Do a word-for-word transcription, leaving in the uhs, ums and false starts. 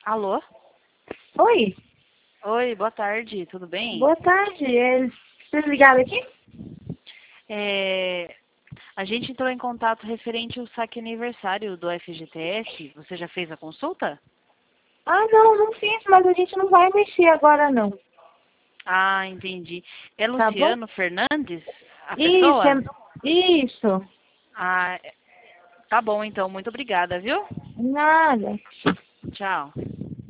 Alô? Oi, Oi, boa tarde, tudo bem? boa tarde. É, vocês ligaram aqui? É, a gente entrou em contato referente ao saque aniversário do F G T S. Você já fez a consulta? Ah, não, não fiz, mas a gente não vai mexer agora, não. Ah, entendi. É Tá bom? Luciano Fernandes, a Isso, pessoa? é... Isso. Ah, tá bom então, muito obrigada, viu? Nada. Tchau.